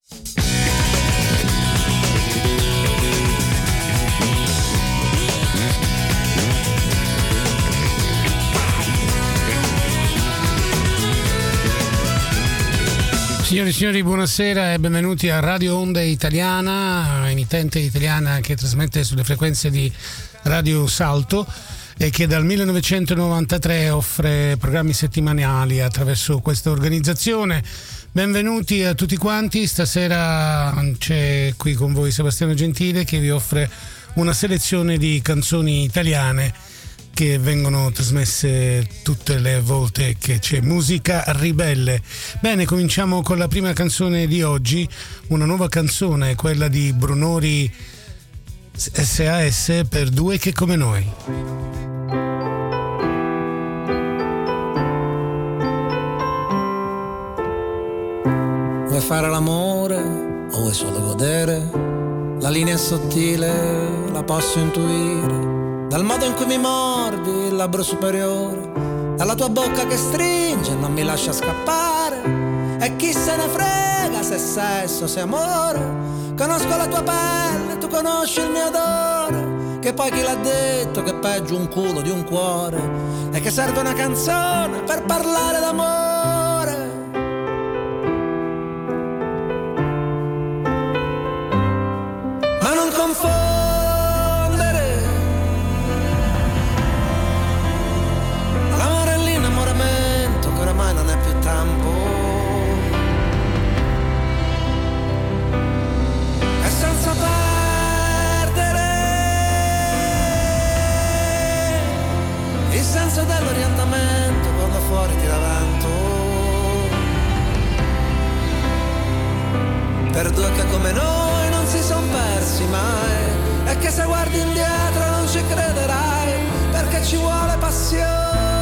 Signore e signori, buonasera e benvenuti a Radio Onda Italiana, emittente italiana che trasmette sulle frequenze di Radio Salto e che dal 1993 offre programmi settimanali attraverso questa organizzazione. Benvenuti a tutti quanti. Stasera c'è qui con voi Sebastiano Gentile che vi offre una selezione di canzoni italiane che vengono trasmesse tutte le volte che c'è musica ribelle. Bene, cominciamo con la prima canzone di oggi, una nuova canzone, quella di Brunori SAS, per due che come noi. Vuoi fare l'amore o vuoi solo godere? La linea è sottile, la posso intuire dal modo in cui mi mordi il labbro superiore, dalla tua bocca che stringe e non mi lascia scappare. E chi se ne frega se è sesso, se è amore. Conosco la tua pelle, tu conosci il mio odore. Che poi chi l'ha detto che è peggio un culo di un cuore e che serve una canzone per parlare d'amore. Ma non confondere l'amore e l'innamoramento che oramai non è più tempo. E senza perdere il senso dell'orientamento quando fuori tira vento. Per due che come noi non si son persi mai e che se guardi indietro non ci crederai, perché ci vuole passione.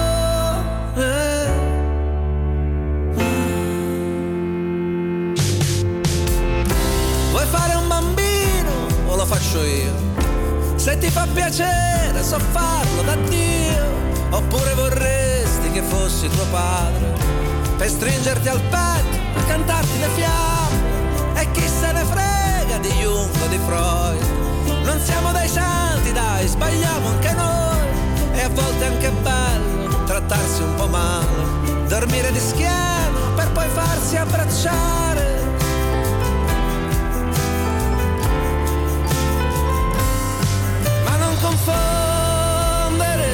Vuoi fare un bambino o lo faccio io? Se ti fa piacere so farlo da Dio. Oppure vorresti che fossi tuo padre per stringerti al petto e cantarti le fiamme. E chi se ne frega di Jung o di Freud? Non siamo dei santi, dai, sbagliamo anche noi. E a volte è anche bello trattarsi un po' male, dormire di schiena per poi farsi abbracciare. Ma non confondere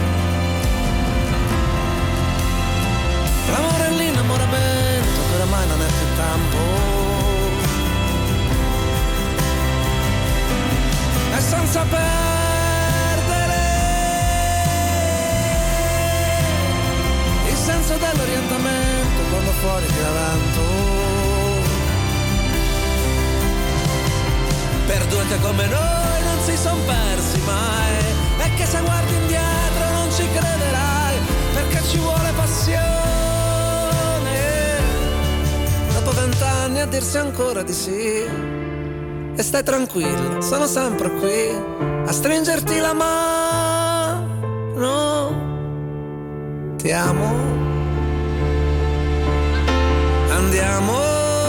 l'amore e l'innamoramento che oramai non è più tempo. E senza perdere il senso dell'orientamento quando fuori tira vento. Per due che come noi non si son persi mai e che se guardi indietro non ci crederai, perché ci vuole passione. Dopo 20 anni a dirsi ancora di sì. E stai tranquilla, sono sempre qui a stringerti la mano. Ti amo. Andiamo.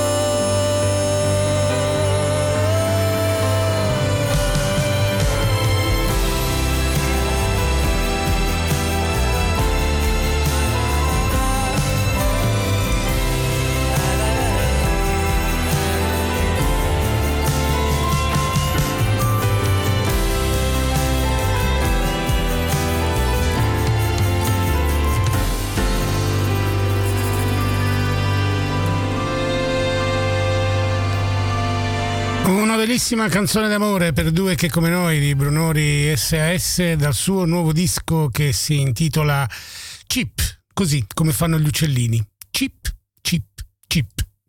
Una bellissima canzone d'amore per due che come noi di Brunori SAS dal suo nuovo disco che si intitola Chip, così come fanno gli uccellini. Chip, chip, chip.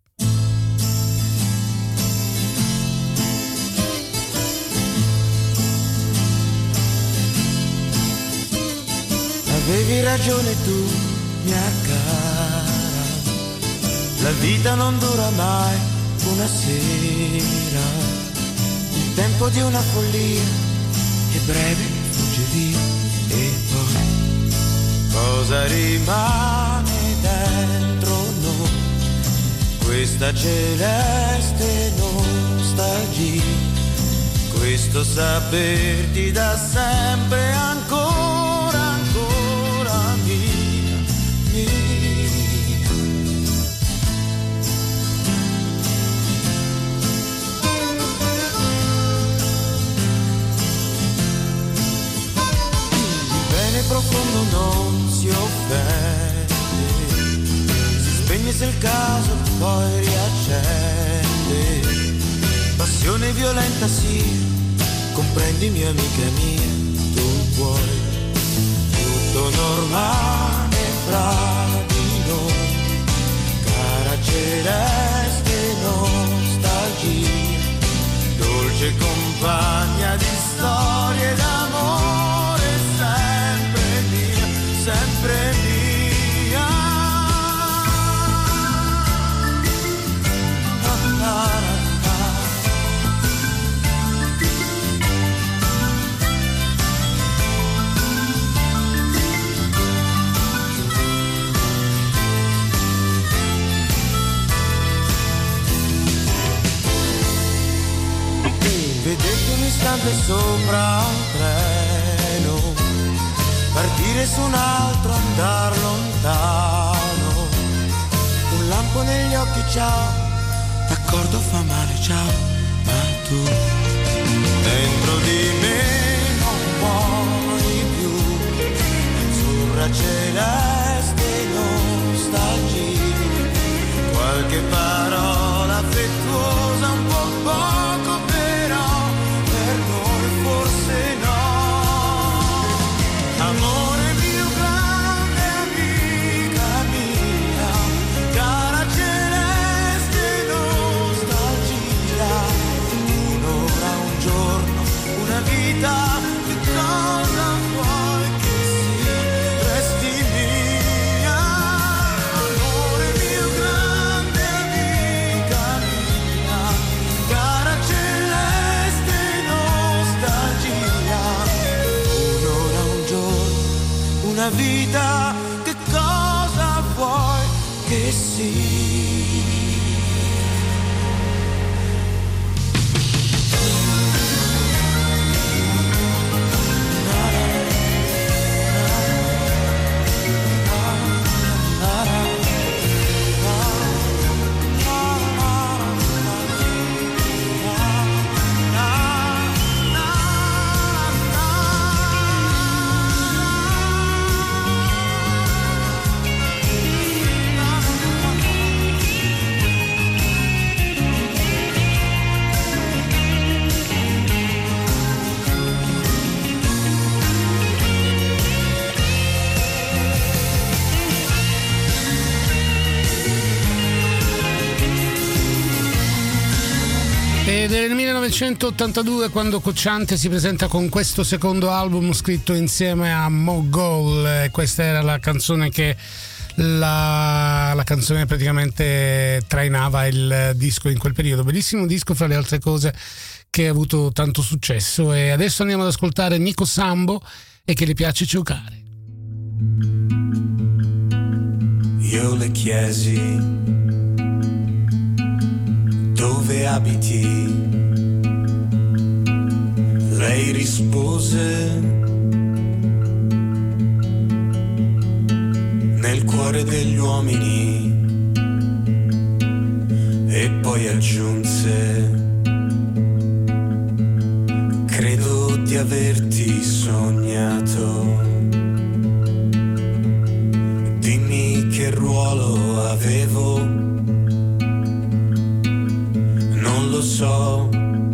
Avevi ragione tu, mia cara, la vita non dura mai una sera, il tempo di una follia è breve, fugge via e poi cosa rimane dentro noi? questa celeste nostalgia, questo saperti da sempre ancora, ancora mia, mia. Il bene profondo non si offende, si spegne se il caso poi riaccende. Passione violenta sì, comprendimi amica mia, tu puoi, tutto normale fra di noi, cara celeste nostalgia, dolce compagna di storie d'amore, sempre mia, sempre mia. Vederti un istante sopra un treno, partire su un altro, andar lontano, un lampo negli occhi, ciao, d'accordo fa male, ciao, ma tu dentro di me non puoi più, azzurra celeste nostalgia, qualche parola affettuosa, un po' poco però, per noi forse no. Amore mio, grande amica mia, cara celeste nostalgia, un'ora, un giorno, una vita, che cosa vuoi che sia, resti mia. Amore mio, grande amica mia, cara celeste nostalgia, un'ora, un giorno, una vita, che cosa vuoi che sia. Ed è nel 1982 quando Cocciante si presenta con questo secondo album scritto insieme a Mogol. Questa era la canzone che la canzone praticamente trainava il disco in quel periodo. Bellissimo disco fra le altre cose che ha avuto tanto successo. E adesso andiamo ad ascoltare Nico Sambo e Che le piace giocare. Io le chiesi dove abiti, lei rispose nel cuore degli uomini e poi aggiunse: credo di averti sognato, dimmi che ruolo avevo, non lo so,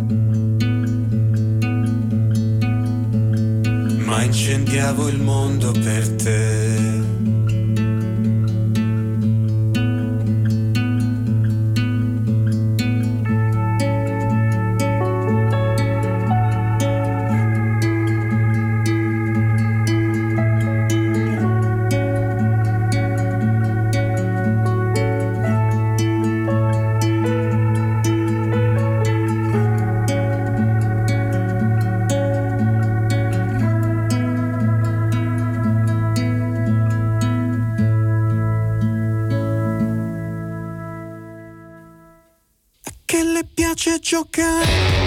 ma incendiavo il mondo per te. che le piace giocare.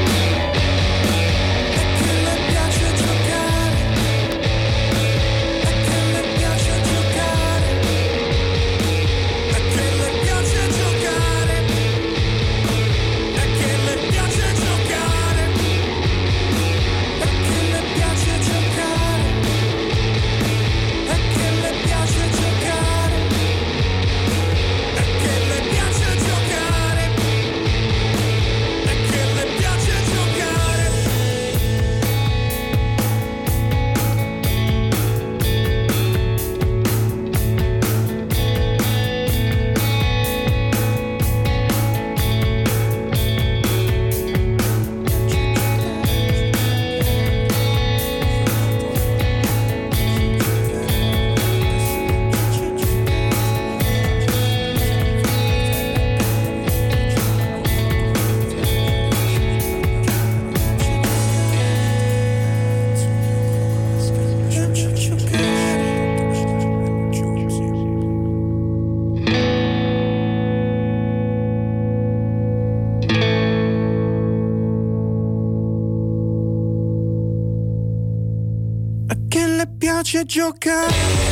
Piace giocare.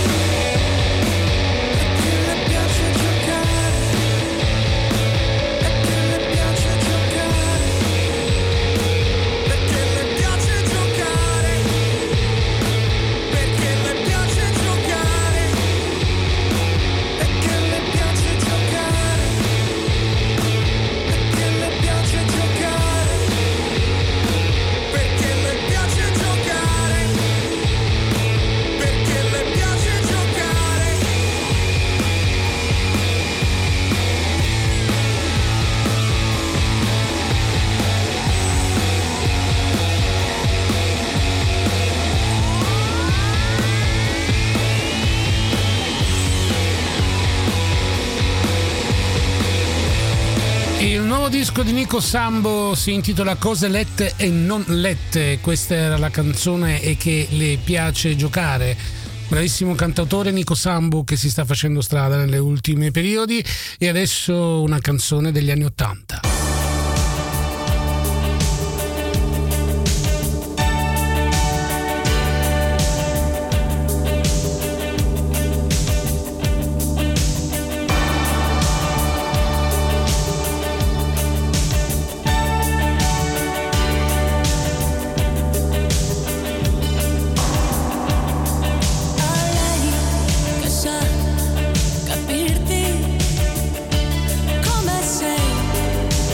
Disco di Nico Sambo si intitola Cose lette e non lette. Questa era la canzone E che le piace giocare. Bravissimo cantautore Nico Sambo che si sta facendo strada nelle ultime periodi. E adesso una canzone degli anni '80. Capirti come sei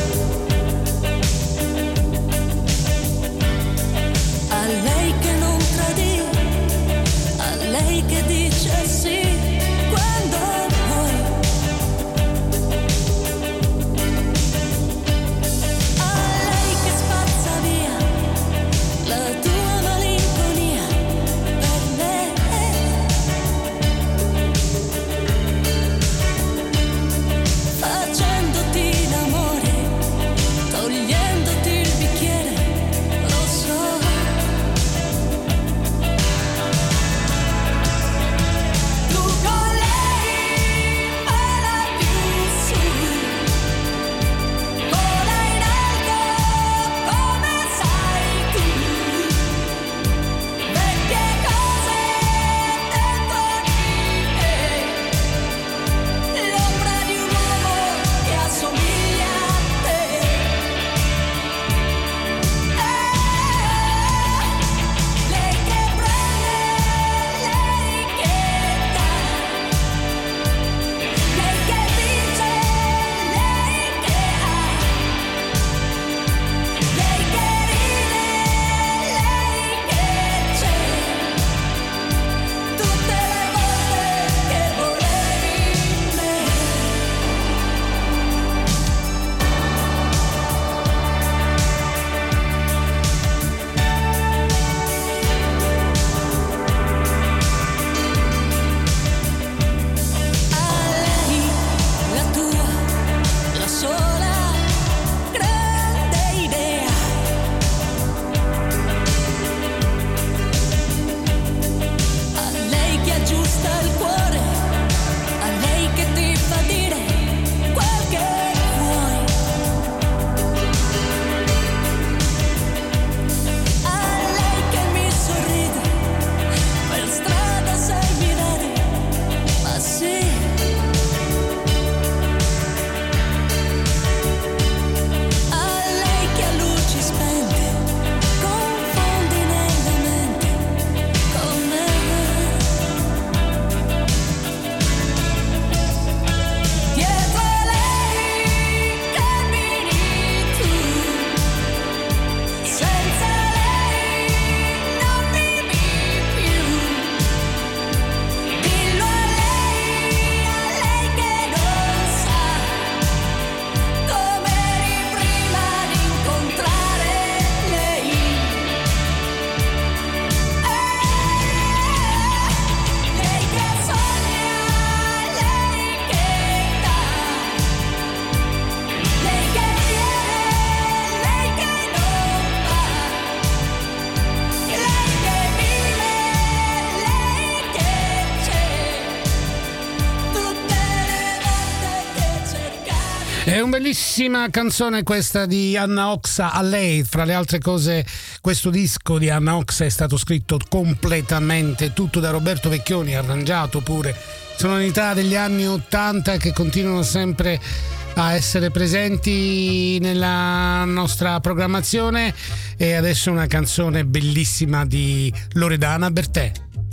È una bellissima canzone questa di Anna Oxa, A lei. Fra le altre cose, questo disco di Anna Oxa è stato scritto completamente tutto da Roberto Vecchioni, arrangiato pure. Sonorità degli anni 80 che continuano sempre a essere presenti nella nostra programmazione. E adesso una canzone bellissima di Loredana Bertè.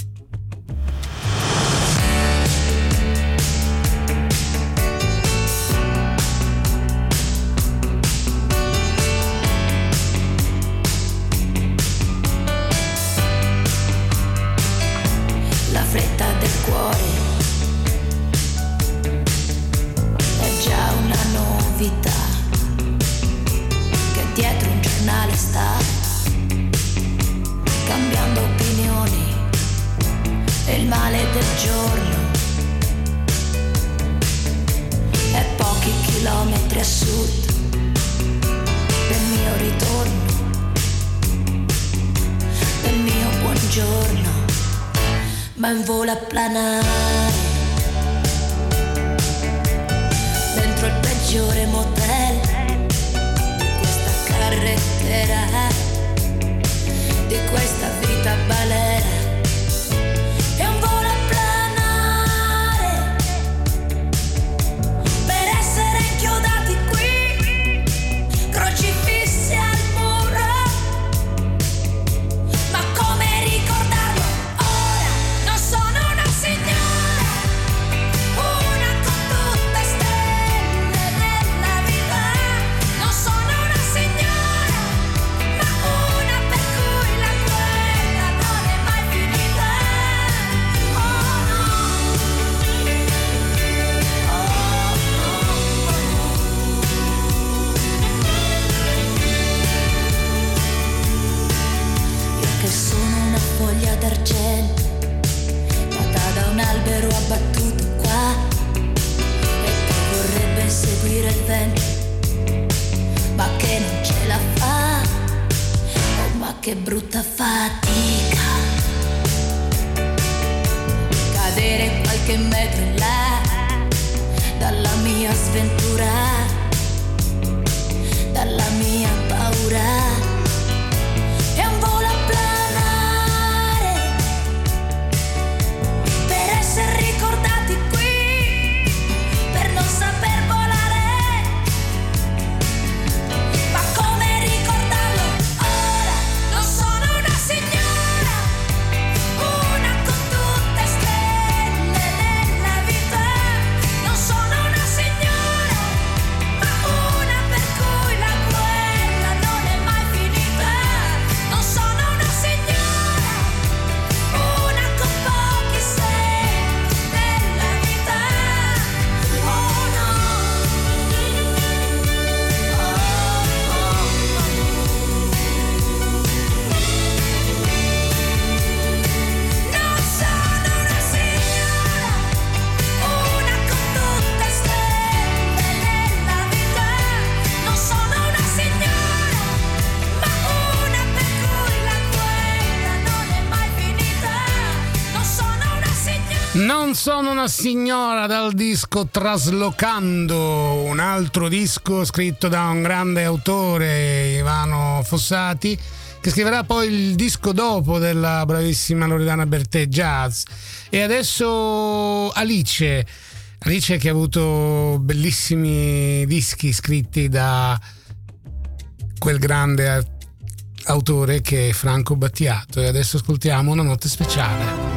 La fretta del cuore è già una novità, che dietro un giornale sta cambiando opinioni, e il male del giorno è pochi chilometri a sud del mio ritorno, del mio buongiorno, ma in volo a planare dentro il peggiore motel di questa carrettera, di questa vita balera. È un volo a planare per essere inchiodati qui, crocifissi al muro, ma come ricordarlo ora? Non sono una signora, una con tutte stelle nella vita. Non sono una signora, ma una per cui la guerra non è mai finita. Oh no, io che sono una foglia d'argento nata da un albero abbattuto qua, e che vorrebbe seguire il vento, ma che non ce la fa. Oh, ma che brutta fatica cadere qualche metro in là dalla mia sventura, dalla mia paura. È un volo a planare per essere ricordati qui, per non saper volare, ma come ricordarlo ora? Non sono una signora, una con tutte stelle nella vita. Non sono una signora, ma una per cui la guerra non è mai finita. Non sono una signora, una con pochi segni nella vita. Oh no, non sono una signora, una con tutte stelle nella vita. Non sono una signora, ma una per cui la guerra non è mai finita. Non sono una signora. Non sono una signora, dal disco Traslocando, un altro disco scritto da un grande autore, Ivano Fossati, che scriverà poi il disco dopo della bravissima Loredana Bertè, Jazz. E adesso Alice che ha avuto bellissimi dischi scritti da quel grande autore che è Franco Battiato. E adesso ascoltiamo Una notte speciale.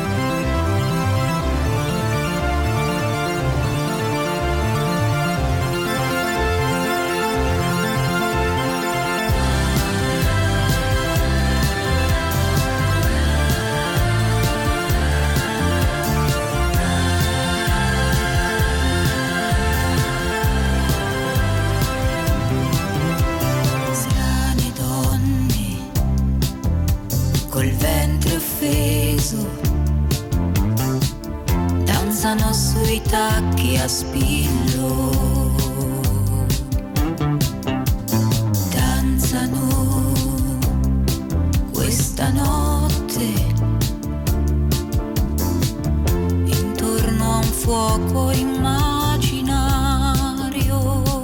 Strane donne col ventre offeso danzano sui tacchi a spillo, danzano questa notte intorno a un fuoco immaginario.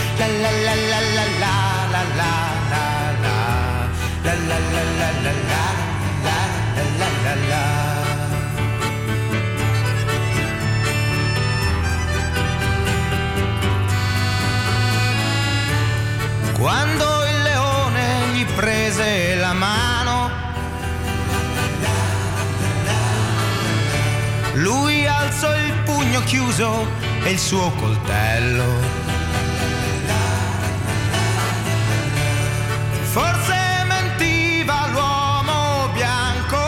la la la la la la la la la la la la la la la la. Quando il leone gli prese la mano, lui alzò il pugno chiuso e il suo coltello. Forse mentiva l'uomo bianco,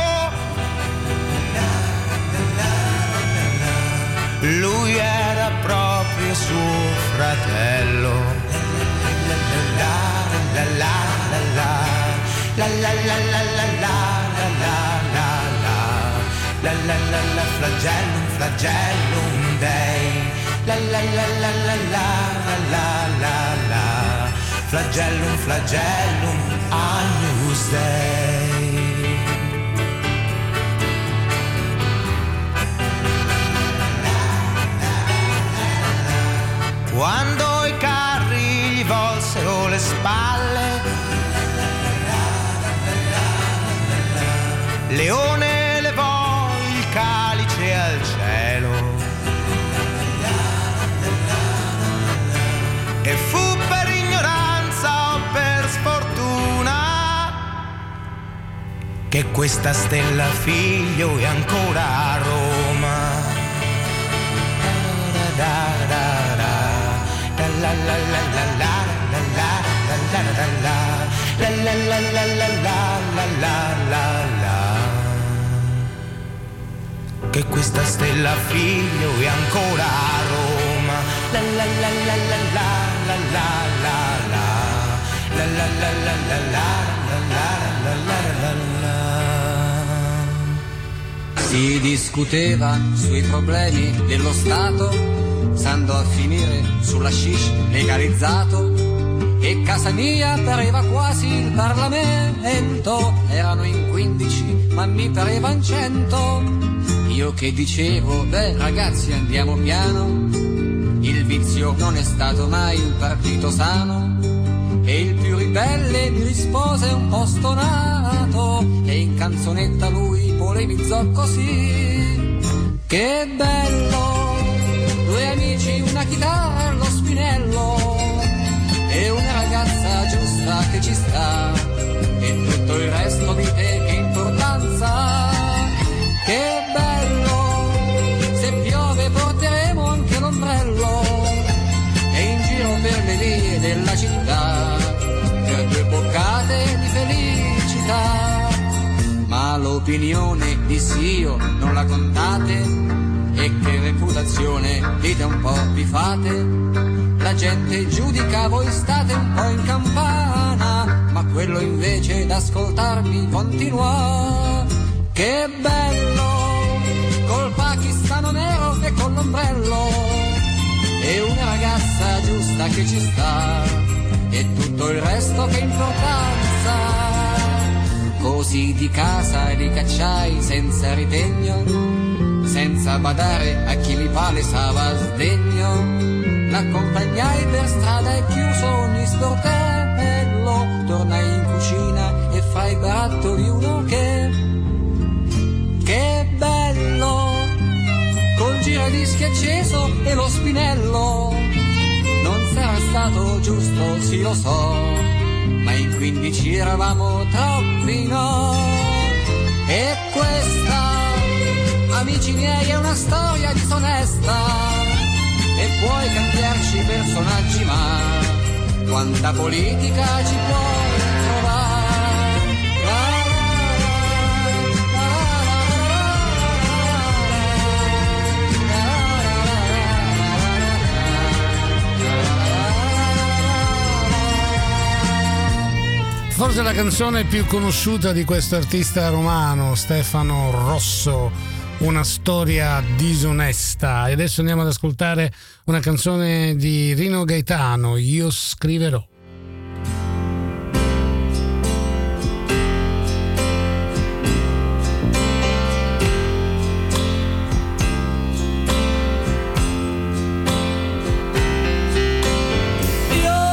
lui era proprio suo fratello. La la la la la la la la la la la la la la flagellum flagellum dei la la la la la la la la la flagellum flagellum agnus dei. Quando i carri gli volsero le spalle, Leone levò il calice al cielo e fu per ignoranza o per sfortuna che questa stella figlio è ancora a Roma. La la la la la la la la la la la la la, che questa stella figlio è ancora a Roma. La la la la la la la la la la la la la la. Si discuteva sui problemi dello Stato, stando a finire sulla hashish legalizzato, e casa mia pareva quasi il Parlamento. Erano in 15 ma mi parevan 100. Io che dicevo, beh ragazzi andiamo piano, il vizio non è stato mai un partito sano. E il più ribelle mi rispose un po' stonato, e in canzonetta lui polemizzò così: che bello, due amici, una chitarra, lo spinello e una ragazza giusta che ci sta, e tutto il resto di te che importanza. Che bello, se piove porteremo anche l'ombrello, e in giro per le vie della città per due boccate di felicità. Ma l'opinione dissi io non la contate, e che reputazione dite un po' vi fate. La gente giudica, voi state un po' in campana, ma quello invece d'ascoltarmi continua. Che bello, col pakistano nero e con l'ombrello, e una ragazza giusta che ci sta, e tutto il resto che importanza. Così di casa li cacciai senza ritegno, senza badare a chi mi palesava sdegno. L'accompagnai per strada e chiuso ogni sportello, tornai in cucina e fra i barattoli uno che bello, col giradischi acceso e lo spinello. Non sarà stato giusto, sì lo so, ma in 15 eravamo troppi, no? E questa, amici miei, è una storia disonesta, e puoi cambiarci personaggi, ma quanta politica ci puoi trovare? Forse la canzone più conosciuta di questo artista romano, Stefano Rosso, Una storia disonesta. E adesso andiamo ad ascoltare una canzone di Rino Gaetano, Io scriverò. Io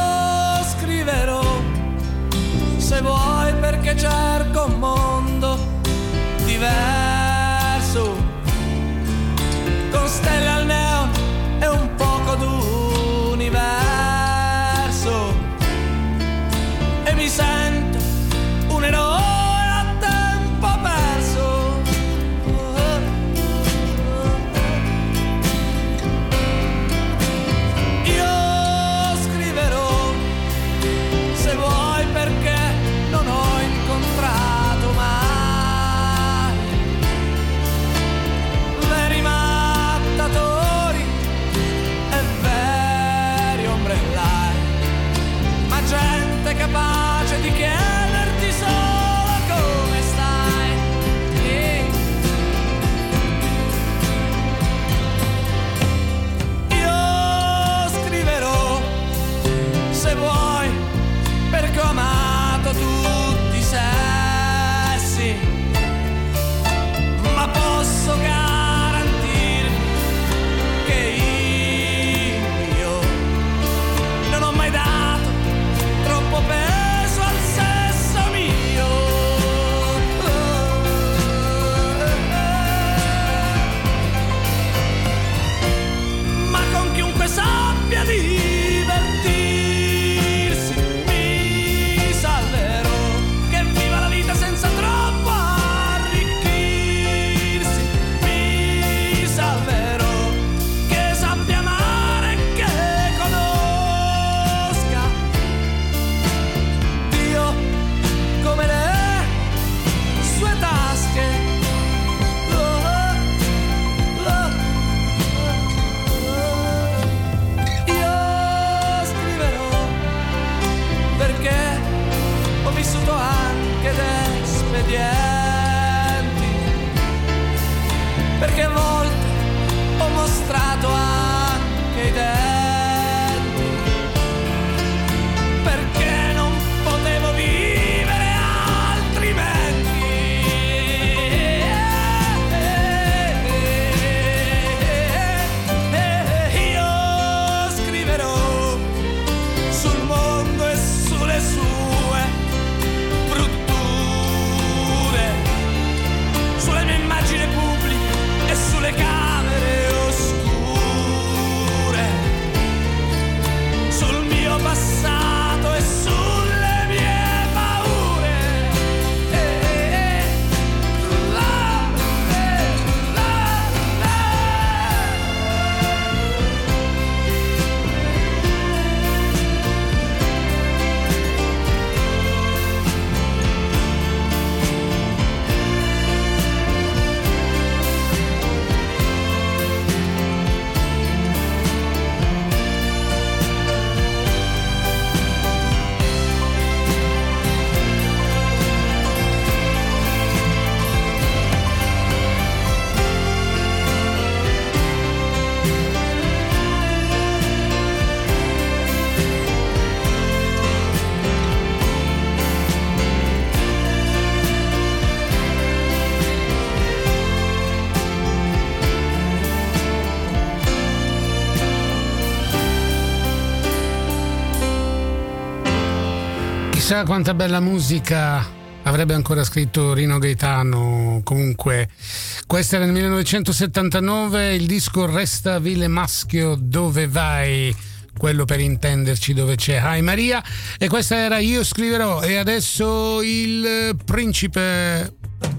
Chissà quanta bella musica avrebbe ancora scritto Rino Gaetano. Comunque, questo era nel 1979, il disco Resta Vile Maschio, dove vai? Quello per intenderci, dove c'è Hai Maria. E questa era Io scriverò. E adesso il principe.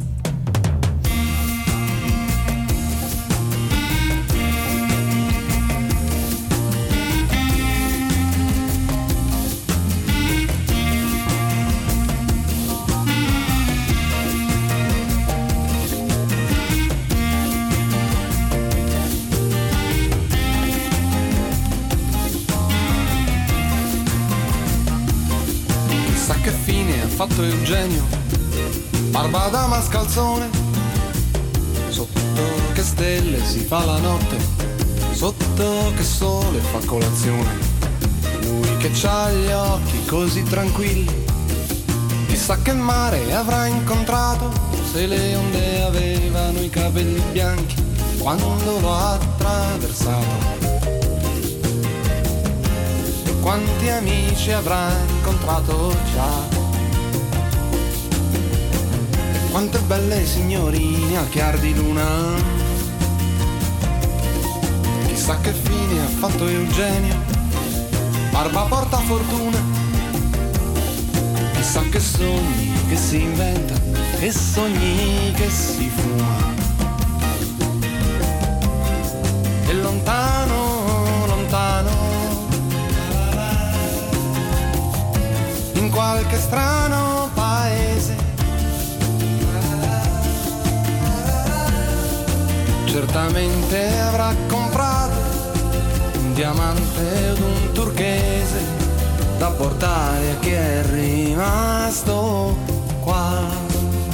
Fatto Eugenio, barba da mascalzone, sotto che stelle si fa la notte, sotto che sole fa colazione. Lui che c'ha gli occhi così tranquilli, chissà che mare avrà incontrato, se le onde avevano i capelli bianchi quando lo ha attraversato. Quanti amici avrà incontrato già, quante belle signorine al chiar di luna. Chissà che fine ha fatto Eugenio, barba porta fortuna. Chissà che sogni che si inventa, che sogni che si fuma. E lontano, lontano, in qualche strano paese, certamente avrà comprato un diamante ed un turchese da portare a chi è rimasto qua.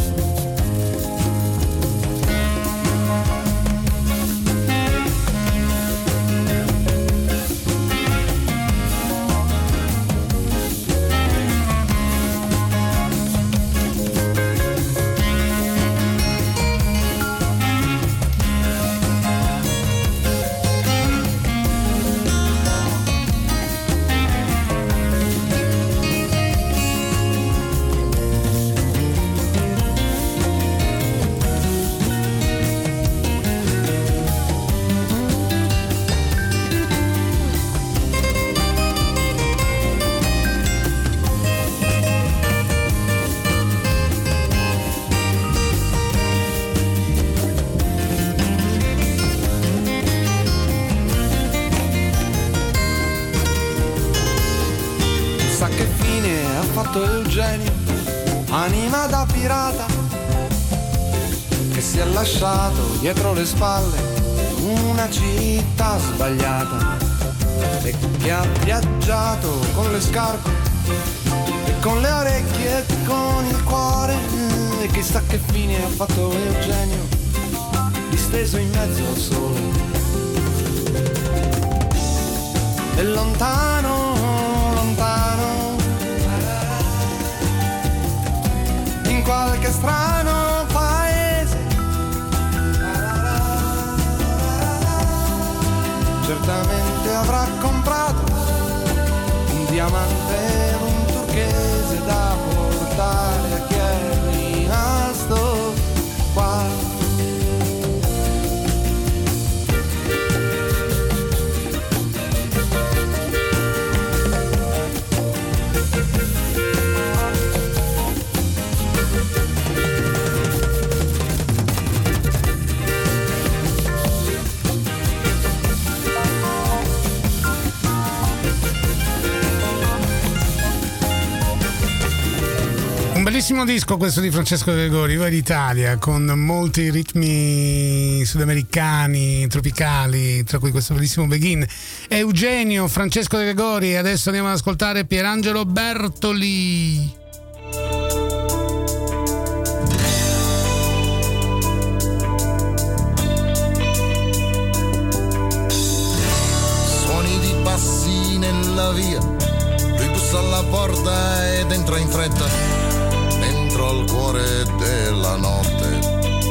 Eugenio, anima da pirata, che si è lasciato dietro le spalle una città sbagliata e che ha viaggiato con le scarpe e con le orecchie e con il cuore. E chissà che fine ha fatto Eugenio, disteso in mezzo al sole. E lontano, lontano, in qualche strano paese, certamente avrà comprato un diamante ed un turchese da portare a chi è rimasto qua. Bellissimo disco questo di Francesco De Gregori, Vai d'Italia, con molti ritmi sudamericani, tropicali, tra cui questo bellissimo Begin. Eugenio, Francesco De Gregori. Adesso andiamo ad ascoltare Pierangelo Bertoli. Suoni di passi nella via, lui bussa alla porta ed entra in fretta al cuore della notte.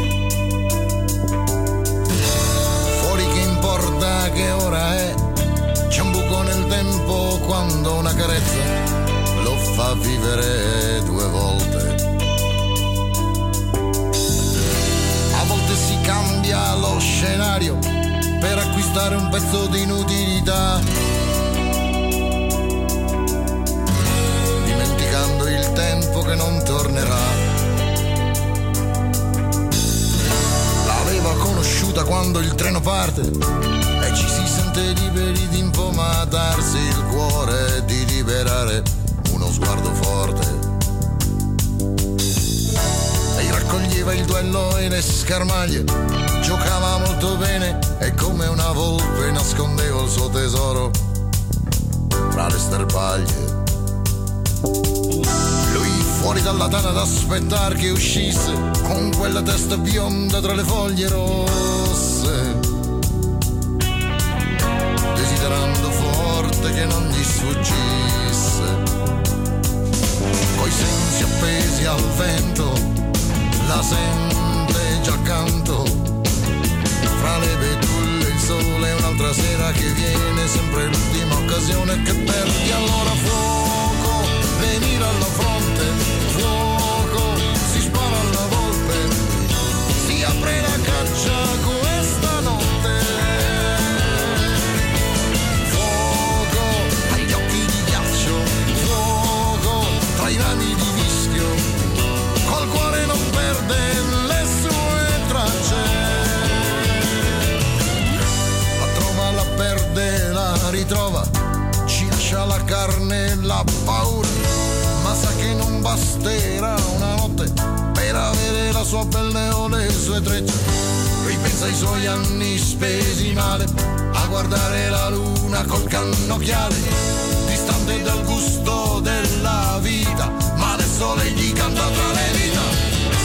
Fuori che importa che ora è, c'è un buco nel tempo quando una carezza lo fa vivere due volte. A volte si cambia lo scenario per acquistare un pezzo di inutilità, dimenticando il tempo che non tornerà. L'aveva conosciuta quando il treno parte e ci si sente liberi di inpomatarsi il cuore, di liberare uno sguardo forte. Lei raccoglieva il duello e le scarmaglie, giocava molto bene e come una volpe nascondeva il suo tesoro tra le sterpaglie. Lui fuori dalla tana ad aspettare che uscisse con quella testa bionda tra le foglie rosse, desiderando forte che non gli sfuggisse. Coi sensi appesi al vento la sente già accanto, fra le betulle il sole, un'altra sera che viene, sempre l'ultima occasione che perdi. Allora fuoco, venire alla fronte, fuoco, si spara alla volpe, si apre la caccia questa notte. Fuoco, agli occhi di ghiaccio, fuoco, tra i rami di vischio, col cuore non perde le sue tracce. La perde, la ritrova, ci lascia la carne e la paura, ma sa che non basterà una notte per avere la sua pelle o le sue trecce. Ripensa ai suoi anni spesi male a guardare la luna col cannocchiale, distante dal gusto della vita, ma adesso lei gli canta tra le dita.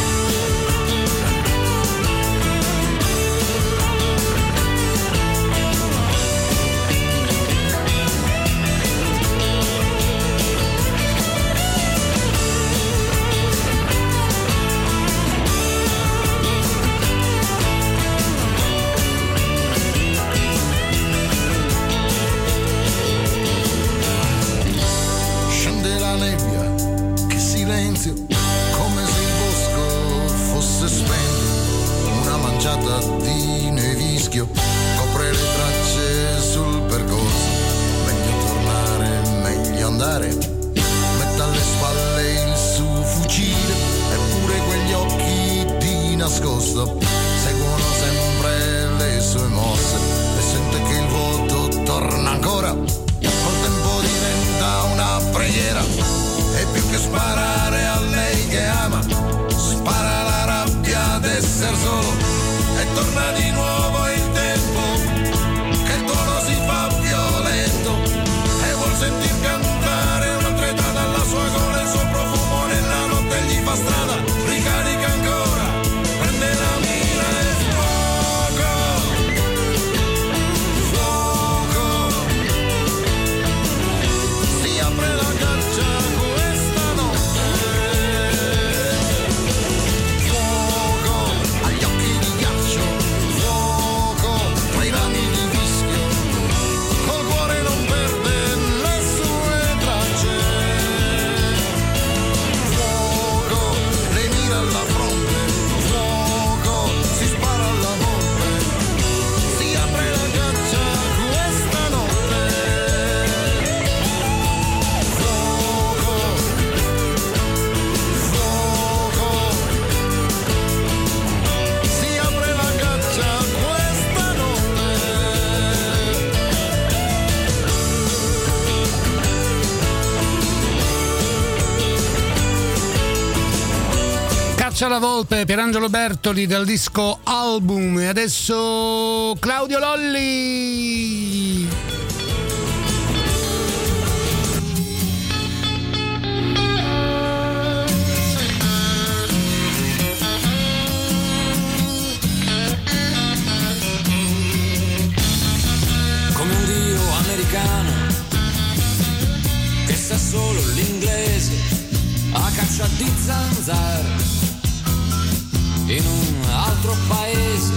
Come se il bosco fosse spento, una manciata di nevischio copre le tracce sul percorso. Meglio tornare, meglio andare, mette alle spalle il suo fucile, eppure quegli occhi di nascosto seguono sempre le sue mosse e sente che il vuoto torna ancora, col tempo diventa una preghiera. E più che sparare a lei che ama, spara la rabbia d'esser solo e torna di nuovo il tempo che il tono si fa violento e vuol sentir cantare una treta dalla sua gola, il suo profumo nella notte gli fa strada, ricarica ancora, prende la mira e fuoco, fuoco, si apre la caccia. La Volpe, Pierangelo Bertoli dal disco Album. E adesso Claudio Lolli. Come un dio americano che sa solo l'inglese a caccia di zanzare in un altro paese,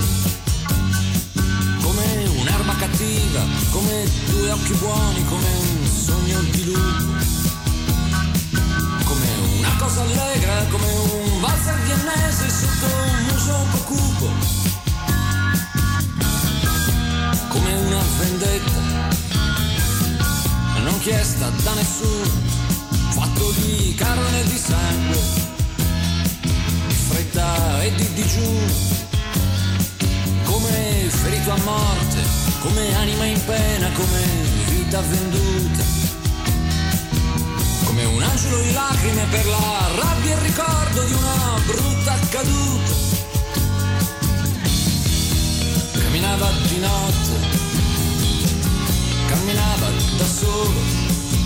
come un'erba cattiva, come due occhi buoni, come un sogno di lupo, da nessuno, fatto di carne e di sangue, di fretta e di digiuno, come ferito a morte, come anima in pena, come vita venduta, come un angelo in lacrime per la rabbia e il ricordo di una brutta caduta. Camminava di notte, camminava da solo.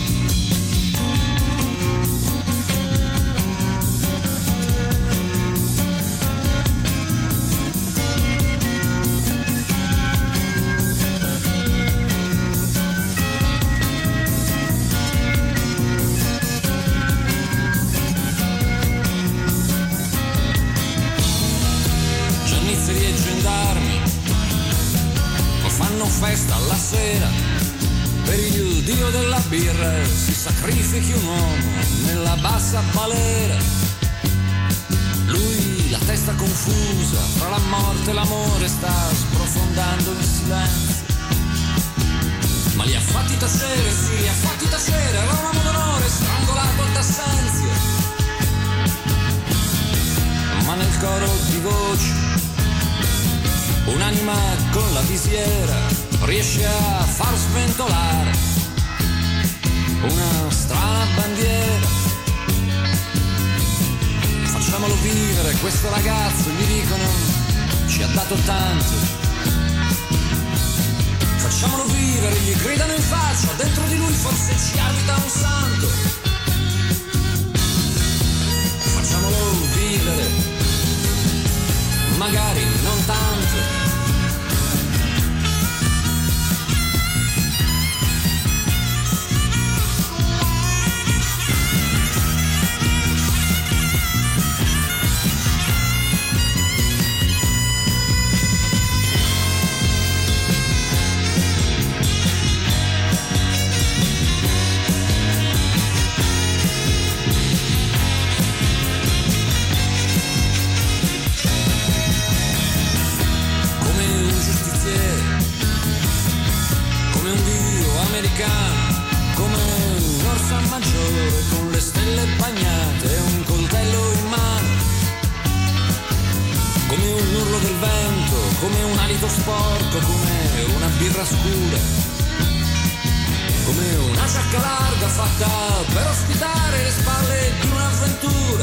Giannizzeri e gendarmi fanno festa alla sera, per il dio della birra si sacrifichi un uomo nella bassa balera. Lui, la testa confusa, fra la morte e l'amore sta sprofondando in silenzio. Ma li ha fatti tacere, sì, li ha fatti tacere, era un uomo d'onore strangolato d'assenza. Ma nel coro di voci un'anima con la visiera riesce a far sventolare una strana bandiera. Facciamolo vivere questo ragazzo, gli dicono, ci ha dato tanto. Facciamolo vivere, gli gridano in faccia, dentro di lui forse ci abita un santo. Facciamolo vivere, magari non tanto. Come un orsa maggiore con le stelle bagnate e un coltello in mano, come un urlo del vento, come un alito sporco, come una birra scura, come una giacca larga fatta per ospitare le spalle di un'avventura,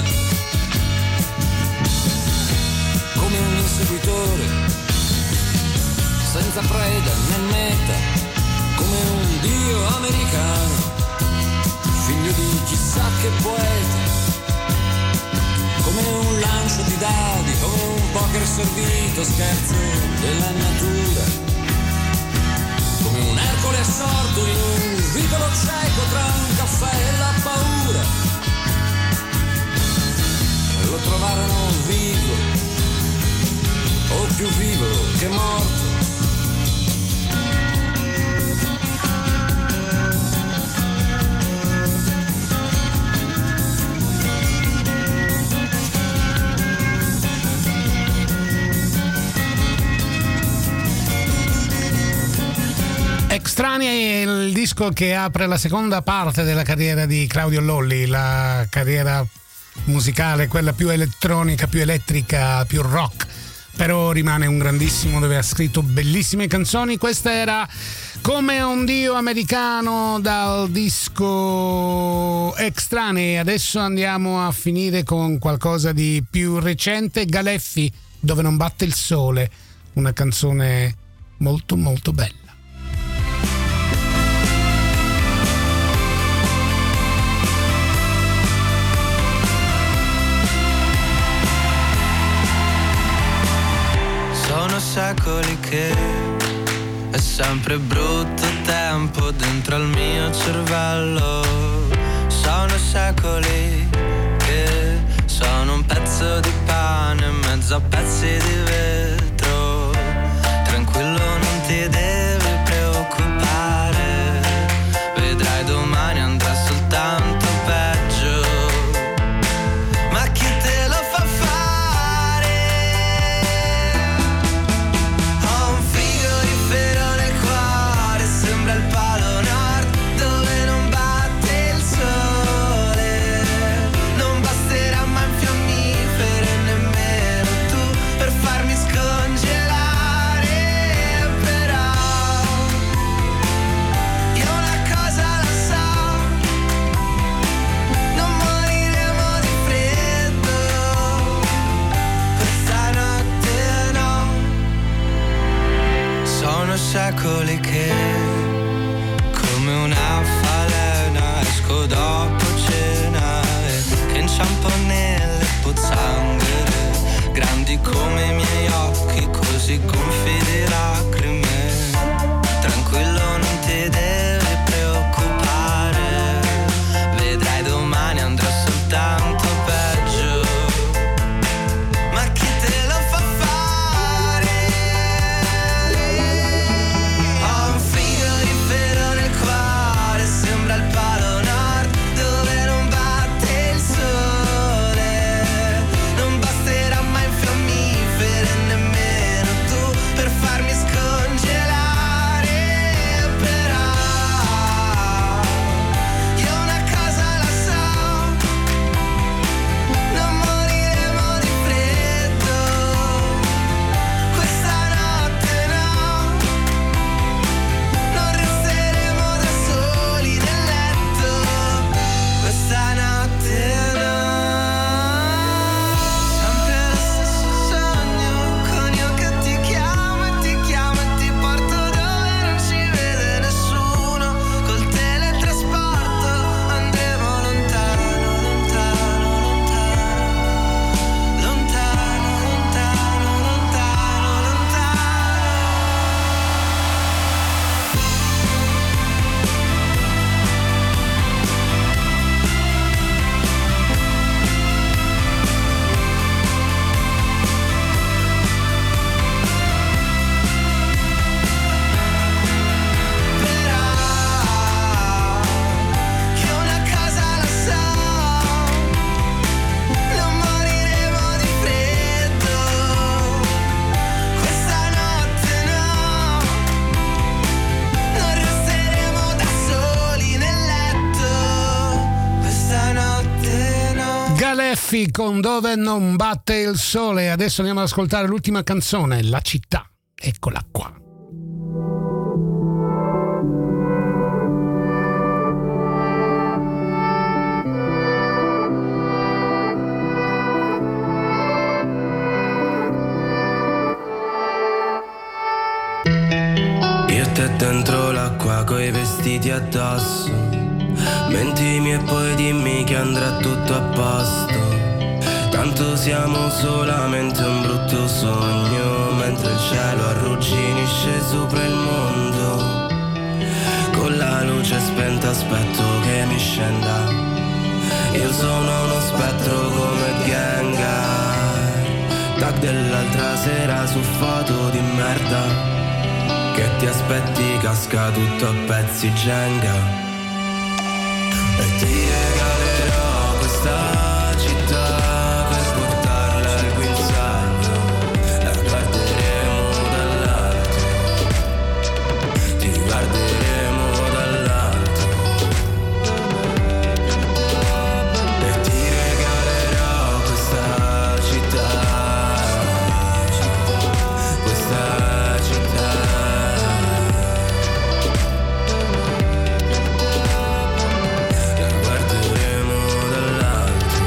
come un inseguitore senza preda né meta, come un dio americano, figlio di chissà che poeta, come un lancio di dadi, come un poker servito, scherzo della natura, come un Ercole assorto in un vicolo cieco tra un caffè e la paura. E lo trovarono vivo, o più vivo che morto. Estranei è il disco che apre la seconda parte della carriera di Claudio Lolli, la carriera musicale, quella più elettronica, più elettrica, più rock, però rimane un grandissimo dove ha scritto bellissime canzoni. Questa era Come un dio americano dal disco Estranei. Adesso andiamo a finire con qualcosa di più recente, Galeffi, Dove non batte il sole, una canzone molto molto bella. Sono secoli che è sempre brutto tempo dentro al mio cervello. Sono secoli che sono un pezzo di pane in mezzo a pezzi di vetro. Tranquillo, non ti devi preoccupare, vedrai domani andrà soltanto peggio. Ma chi te lo fa fare? Ho un frigorifero nel cuore, sembra il Polo Nord dove non batte così gonfi di lacrime. Tranquillo, non ti devi preoccupare, vedrai domani andrà soltanto peggio. Ma chi te lo fa fare? Ho un frigorifero nel cuore, sembra il Polo Nord dove non batte il sole. Non basterà mai fiammifere nemmeno tu per farmi scongelare. Però io una cosa la so, non moriremo di freddo questa notte, no. Non resteremo da soli nel letto questa notte, no. Sempre lo stesso sogno, con io che ti chiamo e ti chiamo e ti porto dove non ci vede nessuno. Col teletrasporto andremo lontano, lontano, lontano, lontano, lontano, lontano, lontano. Però io una cosa la so, non moriremo di freddo questa notte, no. Non resteremo da soli nel letto questa notte, no. Galeffi con Dove non batte il sole. Adesso andiamo ad ascoltare l'ultima canzone, La città. Eccola qua. Io e te dentro l'acqua coi vestiti addosso, mentimi e poi dimmi che andrà tutto a posto. Tanto siamo solamente un brutto sogno, mentre il cielo arrugginisce sopra il mondo. Con la luce spenta aspetto che mi scenda, io sono uno spettro come Gengar. Tag dell'altra sera su foto di merda, che ti aspetti casca tutto a pezzi Jenga. E ti regalerò questa città per portarla al guinzaglio, la guarderemo dall'alto, ti guarderemo dall'alto. E ti regalerò questa città, questa città. La guarderemo dall'alto.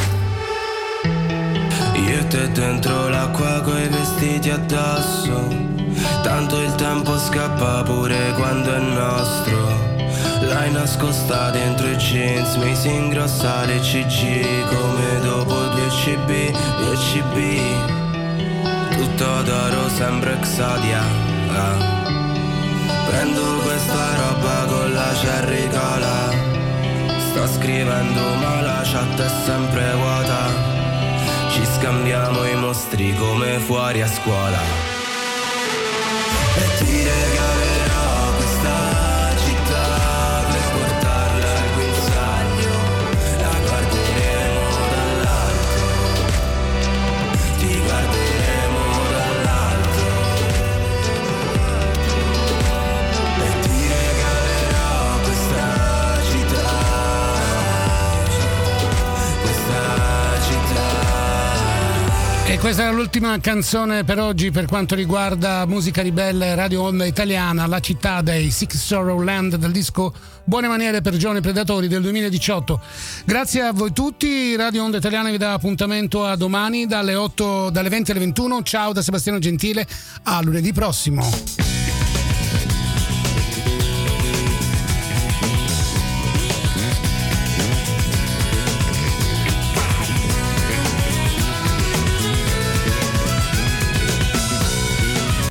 Io e te dentro l'acqua coi vestiti addosso, tanto il tempo scappa pure quando è nostro. L'hai nascosta dentro i jeans, mi si ingrossa le CG come dopo 2 CB, 2 CB. Tutto d'oro sembra Exodia. Prendo questa roba con la cherry cola, sto scrivendo ma la chat è sempre vuota. Ci scambiamo i mostri come fuori a scuola. E ti regalerò questa città per portarla al guinzaglio, la guarderemo dall'alto, ti guarderemo dall'alto. E ti regalerò questa città, questa città. E questa era l'ultima canzone per oggi per quanto riguarda Musica Ribelle Radio Onda Italiana, La città dei Six Sorrow Land, del disco Buone maniere per giovani predatori del 2018. Grazie a voi tutti. Radio Onda Italiana vi dà appuntamento a domani dalle 20 alle 21. Ciao da Sebastiano Gentile, a lunedì prossimo.